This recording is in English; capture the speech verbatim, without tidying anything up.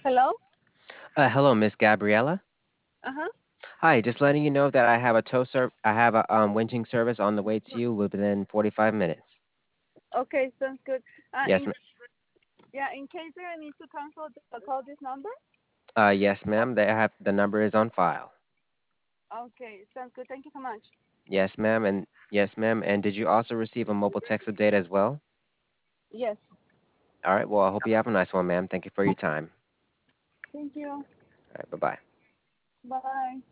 Hello? Uh, hello, Miss Gabriella. Uh-huh. Hi, just letting you know that I have a tow ser- I have a um, winching service on the way to you within forty-five minutes. Okay, sounds good. Uh, Yes, in m- yeah, in case I need to cancel, the, call this number. uh, yes, ma'am. They have the number is on file. Okay, sounds good. Thank you so much. Yes, ma'am, and yes, ma'am. And did you also receive a mobile text update as well? Yes. All right. Well, I hope you have a nice one, ma'am. Thank you for your time. Thank you. All right. Bye bye. Bye.